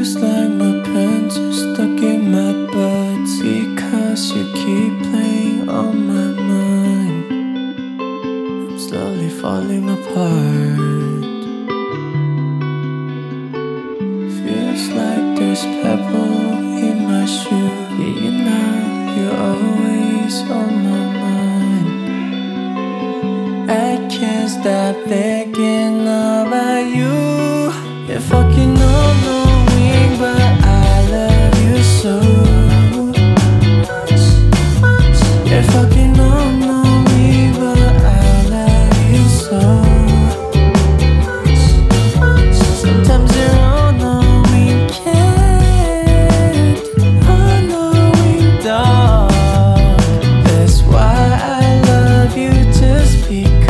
Feels like my pants are stuck in my butt because you keep playing on my mind. I'm slowly falling apart. Feels like there's pebble in my shoe. Yeah, you know you're always on my mind. I can't stop thinking about you. You're fucking all-knowing, but I love you so much. You're fucking all-knowing, but I love you so much. Sometimes you're all-knowing, can't all-knowing dog. That's why I love you, just because.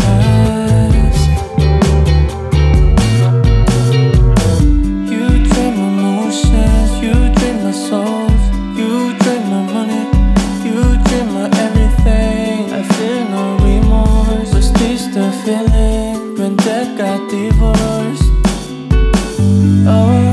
The feeling when Dad got divorced. Oh.